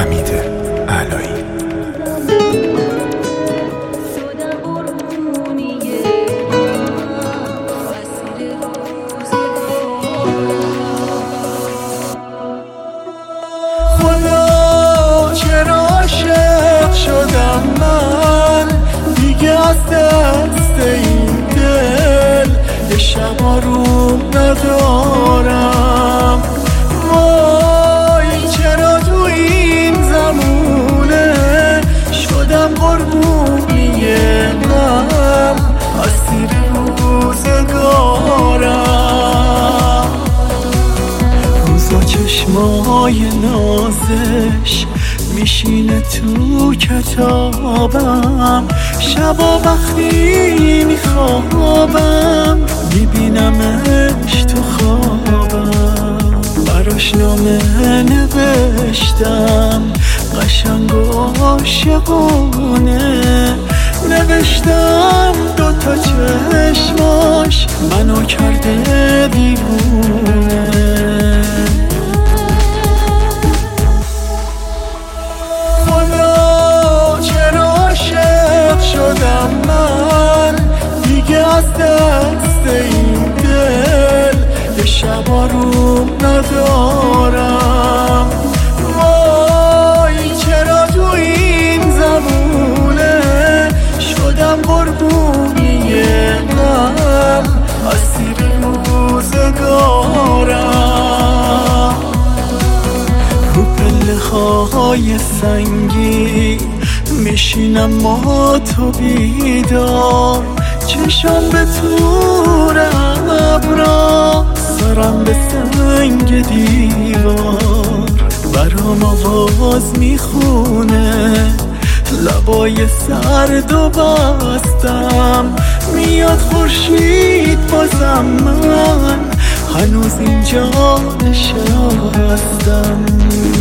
حمید علایی. خدا چرا عاشق شدم من دیگه از دست این دل یه شب آروم ندارم. وای چرا تو این زمونه شدم قربونی غم اسیر روزگارم. روزا چشمای نازش میشینه تو کتابم، شبا وقتی میخوابم میبینمش تو خوابم. براش نامه نوشتم قشنگ و عاشقونه، نوشتم دوتا چشماش منو کرده دیوونه. شدم من دیگه از دست این دل یه شب آروم ندارم. وای چرا تو این زمونه شدم قربونی غم اسیر روزگارم. رو پله های سنگی میشینم ما تو بیدار، چشم به تور ابرا سرم به سنگ دیوار. برام آواز میخونه لبای سرد و بستم، میاد خورشید بازم من هنوز اینجا نشستم.